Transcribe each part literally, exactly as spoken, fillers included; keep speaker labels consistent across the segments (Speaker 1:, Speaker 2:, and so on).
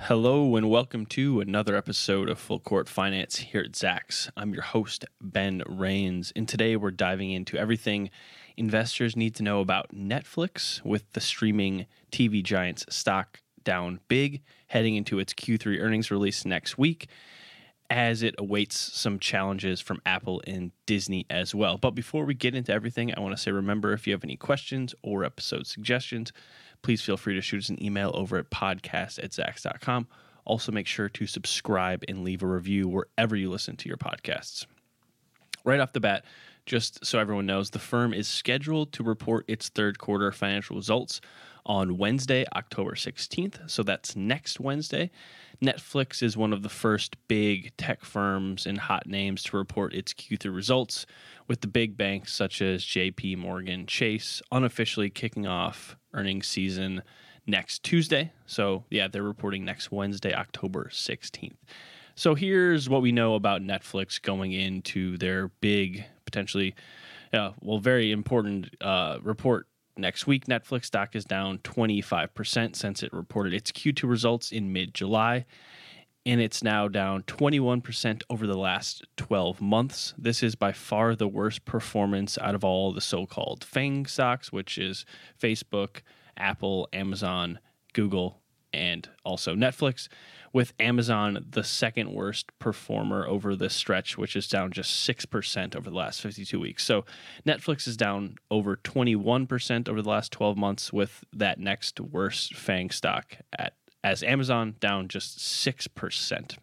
Speaker 1: Hello and welcome to another episode of Full Court Finance here at Zacks. I'm your host, Ben Rains, and today we're diving into everything investors need to know about Netflix with the streaming T V giant's stock down big, heading into its Q three earnings release next week, as it awaits some challenges from Apple and Disney as well. But before we get into everything, I want to say, remember, if you have any questions or episode suggestions, please feel free to shoot us an email over at podcast at zacks dot com. Also, make sure to subscribe and leave a review wherever you listen to your podcasts. Right off the bat, just so everyone knows, the firm is scheduled to report its third quarter financial results on Wednesday, October sixteenth. So that's next Wednesday. Netflix is one of the first big tech firms and hot names to report its Q three results, with the big banks such as J P Morgan Chase unofficially kicking off earnings season next Tuesday. So yeah, they're reporting next Wednesday, October sixteenth. So here's what we know about Netflix going into their big, potentially, uh, well, very important uh, report next week. Netflix stock is down twenty-five percent since it reported its Q two results in mid-July, and it's now down twenty-one percent over the last twelve months. This is by far the worst performance out of all the so-called FANG stocks, which is Facebook, Apple, Amazon, Google, and also Netflix, with Amazon the second worst performer over this stretch, which is down just six percent over the last fifty-two weeks. So Netflix is down over twenty-one percent over the last twelve months, with that next worst FANG stock at as Amazon down just six percent.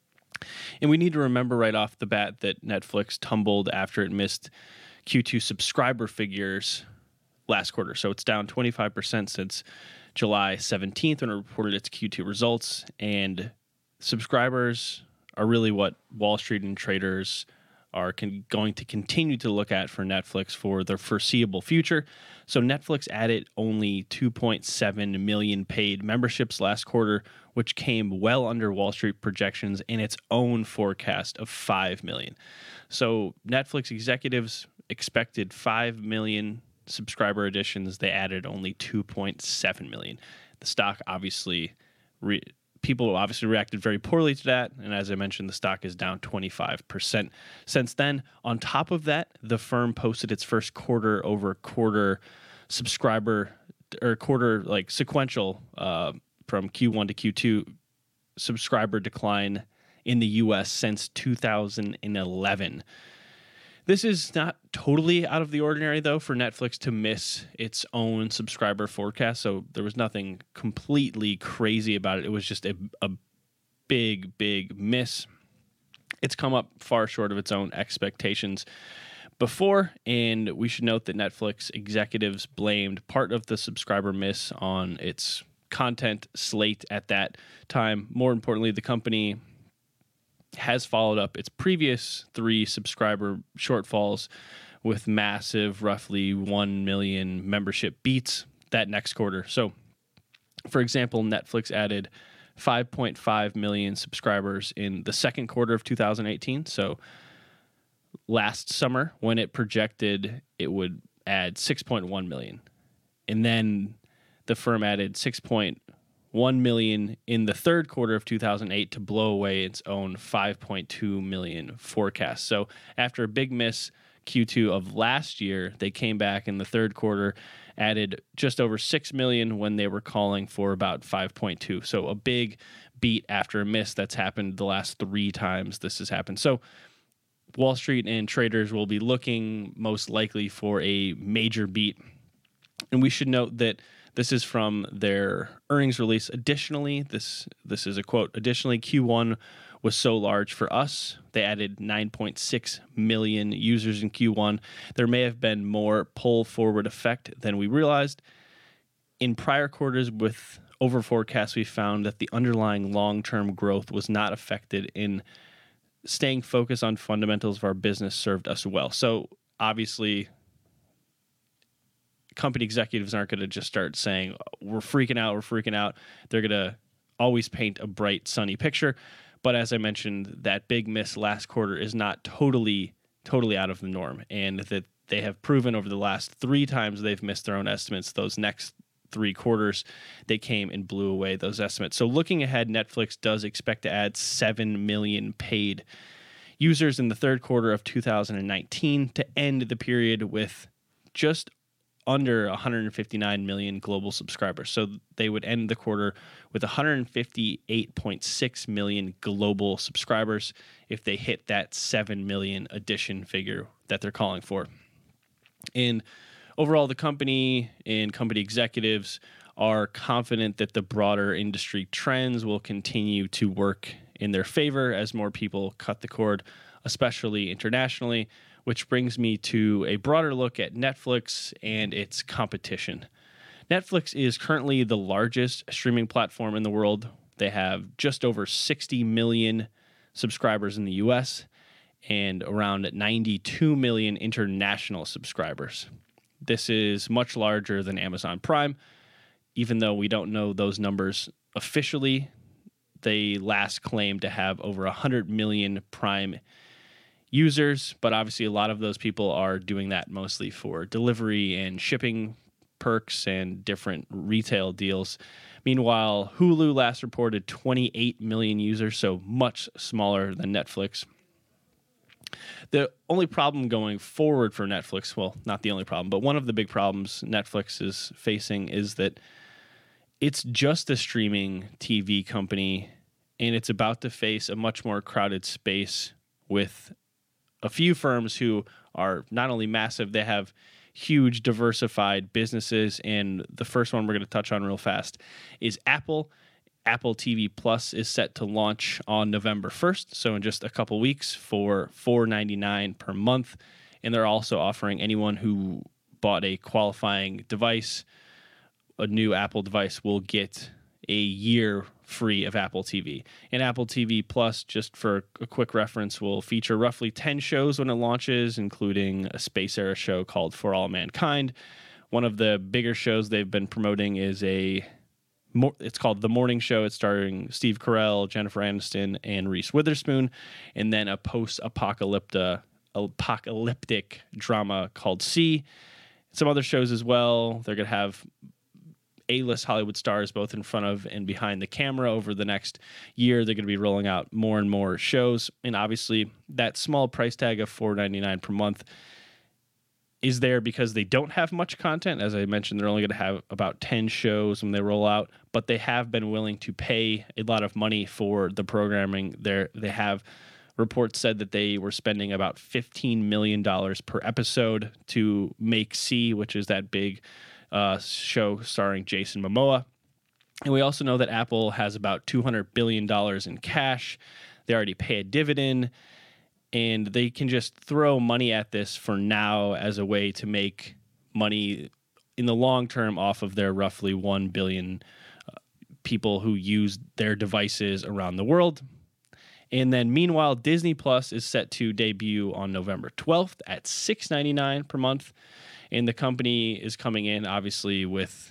Speaker 1: And we need to remember right off the bat that Netflix tumbled after it missed Q two subscriber figures last quarter. So it's down twenty-five percent since July seventeenth when it reported its Q two results, and subscribers are really what Wall Street and traders are con- going to continue to look at for Netflix for the foreseeable future. So Netflix added only two point seven million paid memberships last quarter, which came well under Wall Street projections and its own forecast of five million. So Netflix executives expected five million subscriber additions. They added only two point seven million. The stock obviously, re- people obviously reacted very poorly to that. And as I mentioned, the stock is down twenty-five percent since then. On top of that, the firm posted its first quarter over quarter subscriber or quarter like sequential uh, from Q one to Q two subscriber decline in the U S since two thousand eleven. This is not totally out of the ordinary, though, for Netflix to miss its own subscriber forecast. So there was nothing completely crazy about it. It was just a, a big, big miss. It's come up far short of its own expectations before, and we should note that Netflix executives blamed part of the subscriber miss on its content slate at that time. More importantly, the company has followed up its previous three subscriber shortfalls with massive, roughly one million membership beats that next quarter. So, for example, Netflix added five point five million subscribers in the second quarter of two thousand eighteen. So, last summer, when it projected it would add six point one million. And then the firm added six point one million in the third quarter of two thousand eight to blow away its own five point two million forecast. So after a big miss Q two of last year, they came back in the third quarter, added just over six million when they were calling for about five point two. So a big beat after a miss. That's happened the last three times this has happened. So Wall Street and traders will be looking most likely for a major beat. And we should note that this is from their earnings release. Additionally, this this is a quote, additionally, Q one was so large for us. They added nine point six million users in Q one. There may have been more pull forward effect than we realized. In prior quarters with over forecasts, we found that the underlying long-term growth was not affected. In staying focused on fundamentals of our business served us well. So obviously, company executives aren't going to just start saying, we're freaking out, we're freaking out. They're going to always paint a bright, sunny picture. But as I mentioned, that big miss last quarter is not totally, totally out of the norm. And that they have proven over the last three times they've missed their own estimates, those next three quarters, they came and blew away those estimates. So looking ahead, Netflix does expect to add seven million paid users in the third quarter of two thousand nineteen to end the period with just under one hundred fifty-nine million global subscribers. So they would end the quarter with one hundred fifty-eight point six million global subscribers if they hit that seven million addition figure that they're calling for. And overall, the company and company executives are confident that the broader industry trends will continue to work in their favor as more people cut the cord, especially internationally, which brings me to a broader look at Netflix and its competition. Netflix is currently the largest streaming platform in the world. They have just over sixty million subscribers in the U S and around ninety-two million international subscribers. This is much larger than Amazon Prime. Even though we don't know those numbers officially, they last claimed to have over one hundred million Prime users, but obviously a lot of those people are doing that mostly for delivery and shipping perks and different retail deals. Meanwhile, Hulu last reported twenty-eight million users, so much smaller than Netflix. The only problem going forward for Netflix, well, not the only problem, but one of the big problems Netflix is facing is that it's just a streaming T V company, and it's about to face a much more crowded space with a few firms who are not only massive, they have huge diversified businesses. And the first one we're going to touch on real fast is Apple. Apple T V Plus is set to launch on November first, so in just a couple weeks, for four dollars and ninety-nine cents per month. And they're also offering anyone who bought a qualifying device, a new Apple device, will get a year free of Apple T V. And Apple T V Plus, just for a quick reference, will feature roughly ten shows when it launches, including a space era show called For All Mankind. One of the bigger shows they've been promoting is a It's called The Morning Show. It's starring Steve Carell, Jennifer Aniston, and Reese Witherspoon. And then a post-apocalyptic apocalyptic drama called See. Some other shows as well. They're going to have A-list Hollywood stars both in front of and behind the camera over the next year. They're going to be rolling out more and more shows. And obviously, that small price tag of four dollars and ninety-nine cents per month is there because they don't have much content. As I mentioned, they're only going to have about ten shows when they roll out, but they have been willing to pay a lot of money for the programming. They're, they have reports said that they were spending about fifteen million dollars per episode to make See, which is that big uh, show starring Jason Momoa. And we also know that Apple has about two hundred billion dollars in cash. They already pay a dividend, and they can just throw money at this for now as a way to make money in the long term off of their roughly one billion uh, people who use their devices around the world. And then meanwhile, Disney Plus is set to debut on November twelfth at six dollars and ninety-nine cents per month. And the company is coming in, obviously, with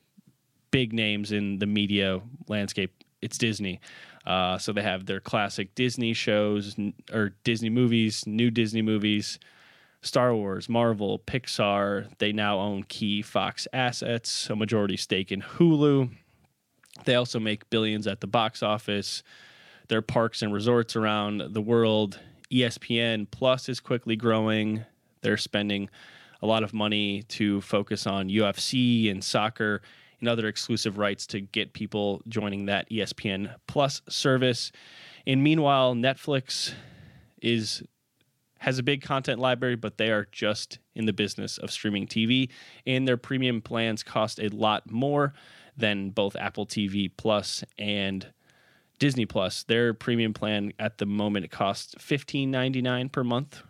Speaker 1: big names in the media landscape. It's Disney. Uh, so they have their classic Disney shows or Disney movies, new Disney movies, Star Wars, Marvel, Pixar. They now own key Fox assets, a majority stake in Hulu. They also make billions at the box office. Their parks and resorts around the world. E S P N Plus is quickly growing. They're spending a lot of money to focus on U F C and soccer and other exclusive rights to get people joining that E S P N Plus service. And meanwhile, Netflix is has a big content library, but they are just in the business of streaming T V, and their premium plans cost a lot more than both Apple T V Plus and Disney Plus. Their premium plan at the moment costs fifteen dollars and ninety-nine cents per month,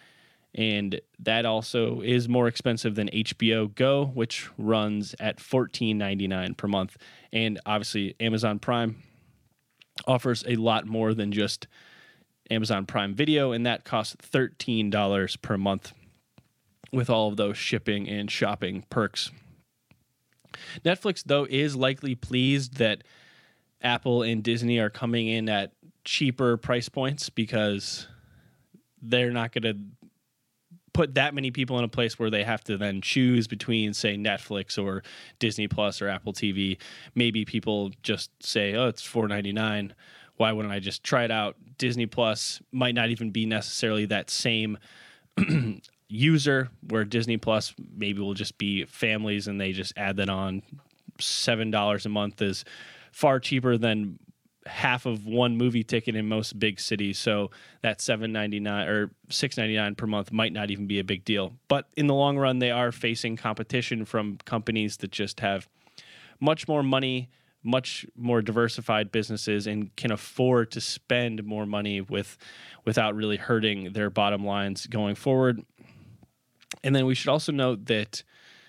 Speaker 1: and that also is more expensive than H B O Go, which runs at fourteen dollars and ninety-nine cents per month. And obviously, Amazon Prime offers a lot more than just Amazon Prime Video, and that costs thirteen dollars per month with all of those shipping and shopping perks. Netflix, though, is likely pleased that Apple and Disney are coming in at cheaper price points because they're not going to put that many people in a place where they have to then choose between, say, Netflix or Disney Plus or Apple T V. Maybe people just say, oh, it's four ninety-nine. Why wouldn't I just try it out? Disney Plus might not even be necessarily that same user, where Disney Plus maybe will just be families and they just add that on. seven dollars a month is far cheaper than half of one movie ticket in most big cities. So that seven ninety-nine or six ninety-nine per month might not even be a big deal. But in the long run, they are facing competition from companies that just have much more money, much more diversified businesses, and can afford to spend more money with without really hurting their bottom lines going forward. And then we should also note that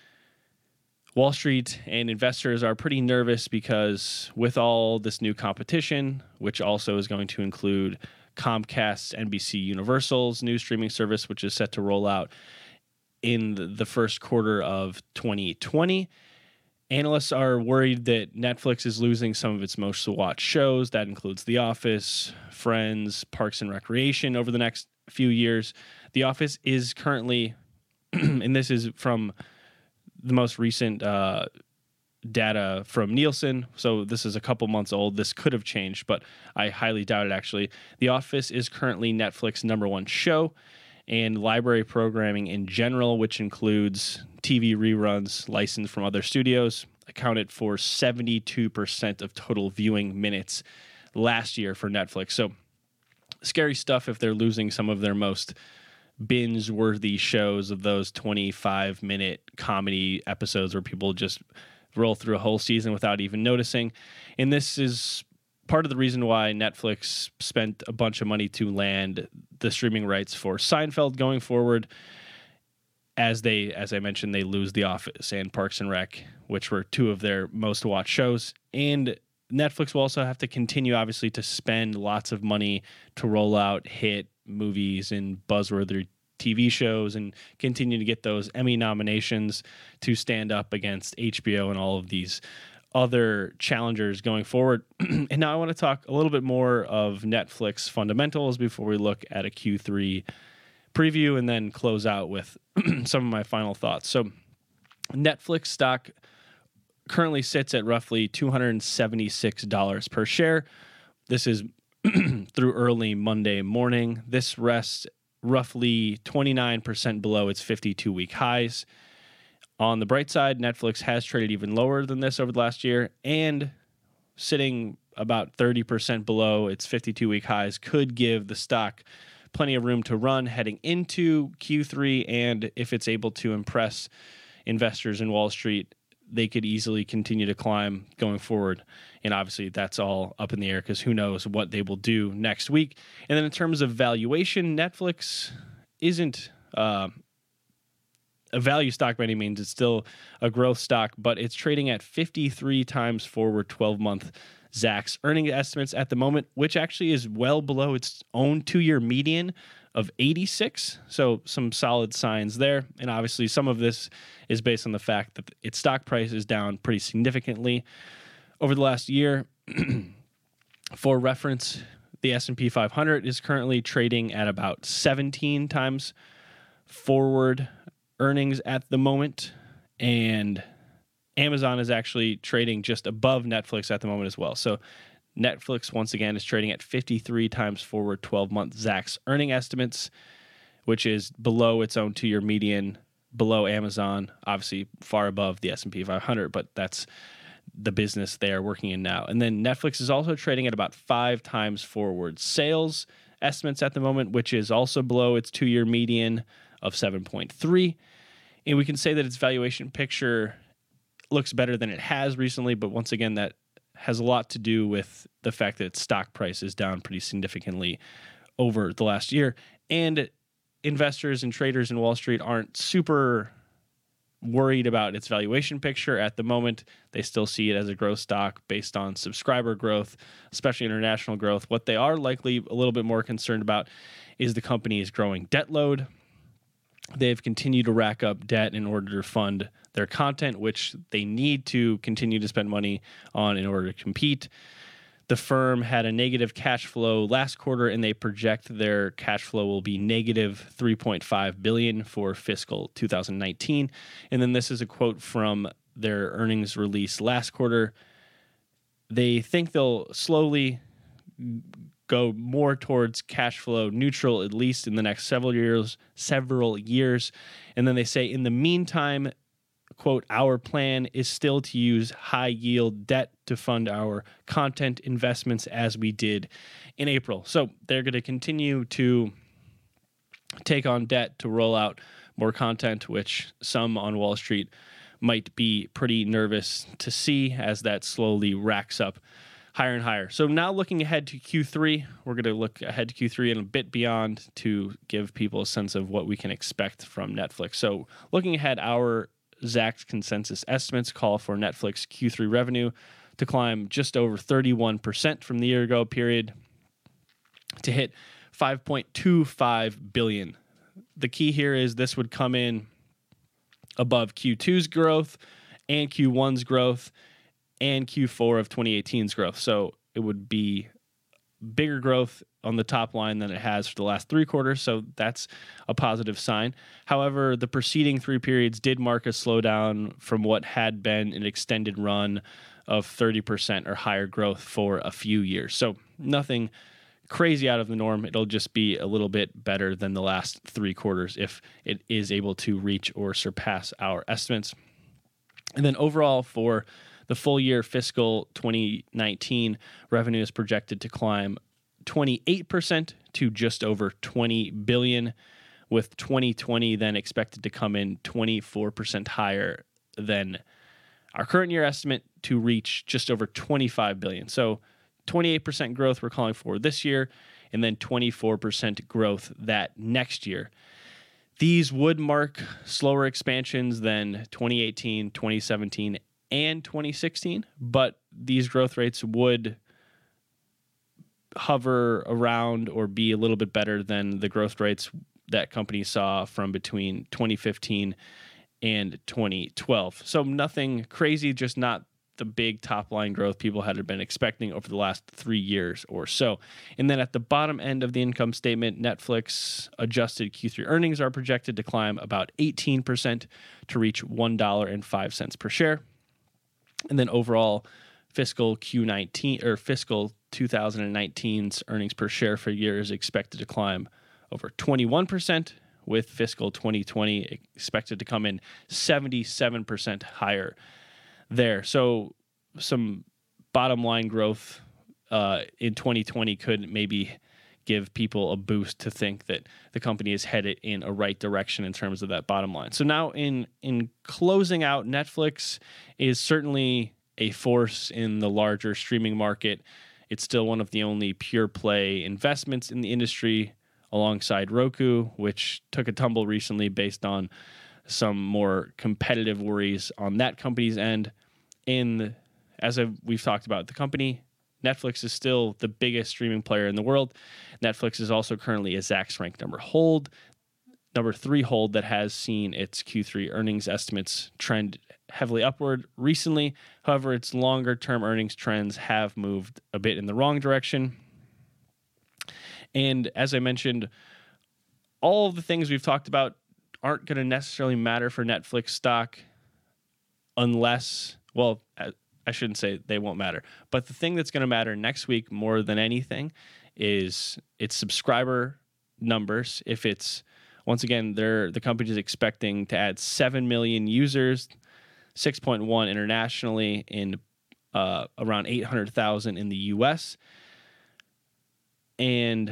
Speaker 1: Wall Street and investors are pretty nervous because with all this new competition, which also is going to include Comcast's N B C Universal's new streaming service, which is set to roll out in the first quarter of twenty twenty, analysts are worried that Netflix is losing some of its most watched shows. That includes The Office, Friends, Parks and Recreation over the next few years. The Office is currently, and this is from the most recent uh, data from Nielsen, so this is a couple months old. This could have changed, but I highly doubt it, actually. The Office is currently Netflix's number one show, and library programming in general, which includes T V reruns licensed from other studios, accounted for seventy-two percent of total viewing minutes last year for Netflix. So scary stuff if they're losing some of their most binge-worthy shows of those twenty-five minute comedy episodes where people just roll through a whole season without even noticing. And this is part of the reason why Netflix spent a bunch of money to land the streaming rights for Seinfeld going forward, as they, as I mentioned, they lose The Office and Parks and Rec, which were two of their most watched shows. And Netflix will also have to continue, obviously, to spend lots of money to roll out hit movies and buzzworthy T V shows and continue to get those Emmy nominations to stand up against H B O and all of these other challengers going forward. And now I want to talk a little bit more of Netflix fundamentals before we look at a Q three preview and then close out with some of my final thoughts. So Netflix stock currently sits at roughly two hundred seventy-six dollars per share. This is through early Monday morning. This rests roughly twenty-nine percent below its fifty-two week highs. On the bright side, Netflix has traded even lower than this over the last year, and sitting about thirty percent below its fifty-two week highs could give the stock plenty of room to run heading into Q three, and if it's able to impress investors in Wall Street, they could easily continue to climb going forward. And obviously that's all up in the air because who knows what they will do next week. And then in terms of valuation, Netflix isn't uh, a value stock by any means. It's still a growth stock, but it's trading at fifty-three times forward twelve-month Zacks earning estimates at the moment, which actually is well below its own two-year median of eighty-six. So some solid signs there. And obviously some of this is based on the fact that its stock price is down pretty significantly over the last year. For reference, the S and P five hundred is currently trading at about seventeen times forward earnings at the moment. And Amazon is actually trading just above Netflix at the moment as well. So Netflix, once again, is trading at fifty-three times forward twelve-month Zacks earning estimates, which is below its own two-year median, below Amazon, obviously far above the S and P five hundred, but that's the business they are working in now. And then Netflix is also trading at about five times forward sales estimates at the moment, which is also below its two-year median of seven point three. And we can say that its valuation picture looks better than it has recently, but once again, that has a lot to do with the fact that its stock price is down pretty significantly over the last year. And investors and traders in Wall Street aren't super worried about its valuation picture at the moment. They still see it as a growth stock based on subscriber growth, especially international growth. What they are likely a little bit more concerned about is the company's growing debt load. They've continued to rack up debt in order to fund their content, which they need to continue to spend money on in order to compete. The firm had a negative cash flow last quarter, and they project their cash flow will be negative three point five billion dollars for fiscal two thousand nineteen. And then this is a quote from their earnings release last quarter. They think they'll slowly go more towards cash flow neutral, at least in the next several years, several years. And then they say, in the meantime, quote, our plan is still to use high yield debt to fund our content investments as we did in April. So they're going to continue to take on debt to roll out more content, which some on Wall Street might be pretty nervous to see as that slowly racks up higher and higher. So now looking ahead to Q three, we're going to look ahead to Q three and a bit beyond to give people a sense of what we can expect from Netflix. So looking ahead, our Zacks consensus estimates call for Netflix Q three revenue to climb just over thirty-one percent from the year ago period to hit five point two five billion dollars. The key here is this would come in above Q two's growth and Q one's growth and Q four of twenty eighteen's growth. So it would be bigger growth on the top line than it has for the last three quarters, so that's a positive sign. However, the preceding three periods did mark a slowdown from what had been an extended run of thirty percent or higher growth for a few years. So nothing crazy out of the norm. It'll just be a little bit better than the last three quarters if it is able to reach or surpass our estimates. And then overall for the full year fiscal twenty nineteen, revenue is projected to climb twenty-eight percent to just over twenty billion dollars, with twenty twenty then expected to come in twenty-four percent higher than our current year estimate to reach just over twenty-five billion dollars. So twenty-eight percent growth we're calling for this year, and then twenty-four percent growth that next year. These would mark slower expansions than twenty eighteen, twenty seventeen, and twenty sixteen, but these growth rates would hover around or be a little bit better than the growth rates that companies saw from between twenty fifteen and twenty twelve. So nothing crazy, just not the big top line growth people had been expecting over the last three years or so. And then at the bottom end of the income statement, Netflix adjusted Q three earnings are projected to climb about eighteen percent to reach one dollar and five cents per share. And then overall fiscal Q nineteen or fiscal twenty nineteen's earnings per share for year is expected to climb over twenty-one percent, with fiscal twenty twenty expected to come in seventy-seven percent higher there. So some bottom line growth uh, in twenty twenty could maybe give people a boost to think that the company is headed in a right direction in terms of that bottom line. So now in in closing out, Netflix is certainly a force in the larger streaming market. It's still one of the only pure play investments in the industry alongside Roku, which took a tumble recently based on some more competitive worries on that company's end. And as I've, we've talked about, the company, Netflix, is still the biggest streaming player in the world. Netflix is also currently a Zacks ranked number hold, number three hold that has seen its Q three earnings estimates trend heavily upward recently. However, its longer term earnings trends have moved a bit in the wrong direction. And as I mentioned, all of the things we've talked about aren't going to necessarily matter for Netflix stock unless, well, I shouldn't say they won't matter. But the thing that's going to matter next week more than anything is its subscriber numbers. If it's, once again, they're, the company is expecting to add seven million users, six point one internationally, in uh, around eight hundred thousand in the U S. And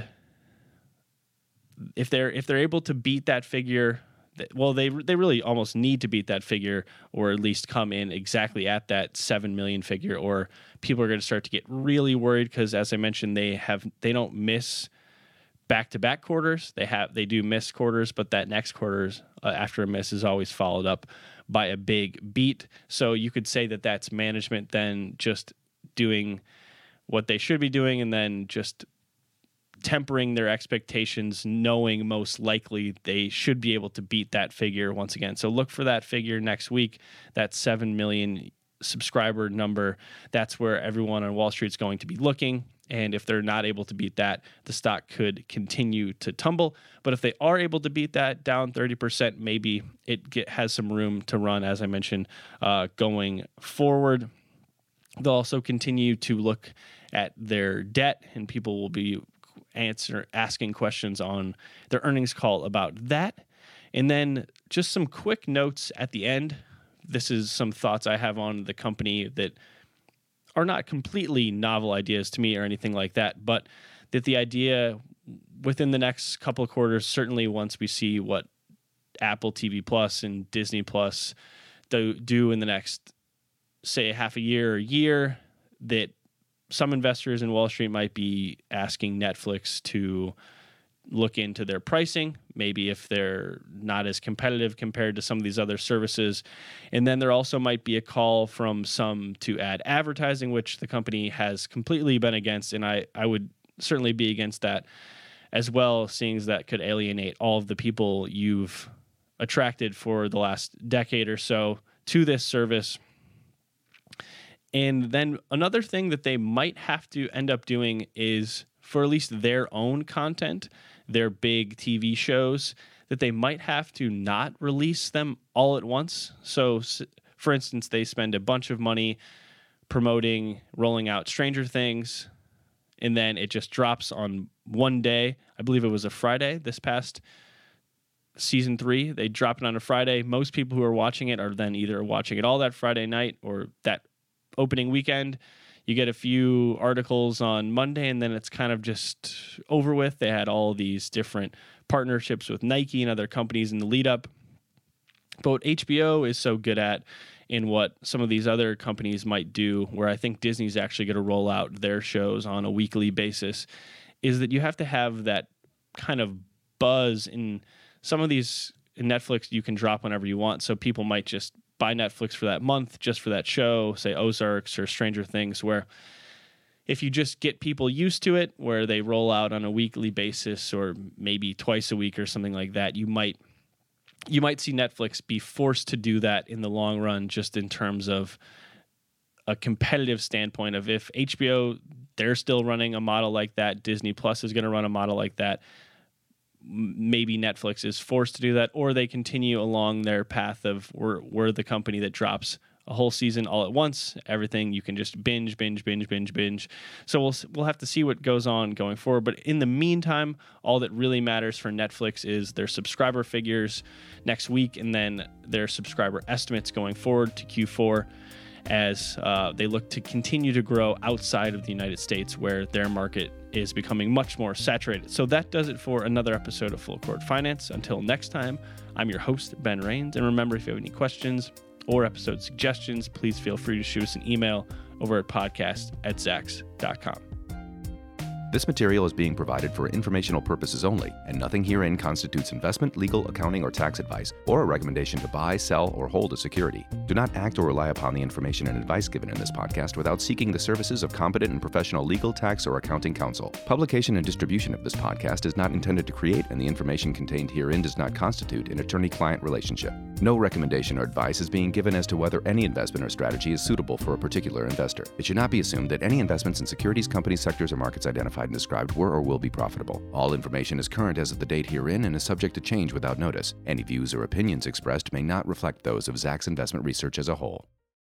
Speaker 1: if they're if they're able to beat that figure, well, they they really almost need to beat that figure, or at least come in exactly at that seven million figure, or people are going to start to get really worried because, as I mentioned, they have they don't miss back-to-back quarters. They have they do miss quarters, but that next quarters uh, after a miss is always followed up by a big beat. So you could say that that's management then just doing what they should be doing, and then just tempering their expectations, knowing most likely they should be able to beat that figure once again. So look for that figure next week, that seven million subscriber number, that's where everyone on Wall Street is going to be looking. And if they're not able to beat that, the stock could continue to tumble. But if they are able to beat that, down thirty percent, maybe it get, has some room to run, as I mentioned, uh, going forward. They'll also continue to look at their debt, and people will be answer asking questions on their earnings call about that. And then just some quick notes at the end. This is some thoughts I have on the company that are not completely novel ideas to me or anything like that, but that the idea within the next couple of quarters, certainly once we see what Apple T V Plus and Disney Plus do, do in the next, say, half a year or year, that some investors in Wall Street might be asking Netflix to look into their pricing, maybe if they're not as competitive compared to some of these other services. And then there also might be a call from some to add advertising, which the company has completely been against. And I, I would certainly be against that as well, seeing as that could alienate all of the people you've attracted for the last decade or so to this service. And then another thing that they might have to end up doing is, for at least their own content, their big T V shows, that they might have to not release them all at once. So, for instance, they spend a bunch of money promoting, rolling out Stranger Things, and then it just drops on one day. I believe it was a Friday this past season three. They drop it on a Friday. Most people who are watching it are then either watching it all that Friday night or that opening weekend. You get a few articles on Monday, and then it's kind of just over with. They had all these different partnerships with Nike and other companies in the lead up. But what H B O is so good at, in what some of these other companies might do, where I think Disney's actually going to roll out their shows on a weekly basis, is that you have to have that kind of buzz. In some of these, in Netflix, you can drop whenever you want, so people might just buy Netflix for that month just for that show, say Ozarks or Stranger Things, where if you just get people used to it, where they roll out on a weekly basis or maybe twice a week or something like that, you might you might see Netflix be forced to do that in the long run, just in terms of a competitive standpoint of if H B O, they're still running a model like that, Disney Plus is going to run a model like that, maybe Netflix is forced to do that, or they continue along their path of we're, we're the company that drops a whole season all at once. Everything you can just binge, binge, binge, binge, binge. So we'll we'll have to see what goes on going forward. But in the meantime, all that really matters for Netflix is their subscriber figures next week, and then their subscriber estimates going forward to Q four, as uh, they look to continue to grow outside of the United States, where their market is becoming much more saturated. So that does it for another episode of Full Court Finance. Until next time, I'm your host, Ben Rains. And remember, if you have any questions or episode suggestions, please feel free to shoot us an email over at podcast at zacks dot com.
Speaker 2: This material is being provided for informational purposes only, and nothing herein constitutes investment, legal, accounting, or tax advice, or a recommendation to buy, sell, or hold a security. Do not act or rely upon the information and advice given in this podcast without seeking the services of competent and professional legal, tax, or accounting counsel. Publication and distribution of this podcast is not intended to create, and the information contained herein does not constitute an attorney-client relationship. No recommendation or advice is being given as to whether any investment or strategy is suitable for a particular investor. It should not be assumed that any investments in securities, companies, sectors, or markets identified and described were or will be profitable. All information is current as of the date herein and is subject to change without notice. Any views or opinions expressed may not reflect those of Zacks Investment Research as a whole.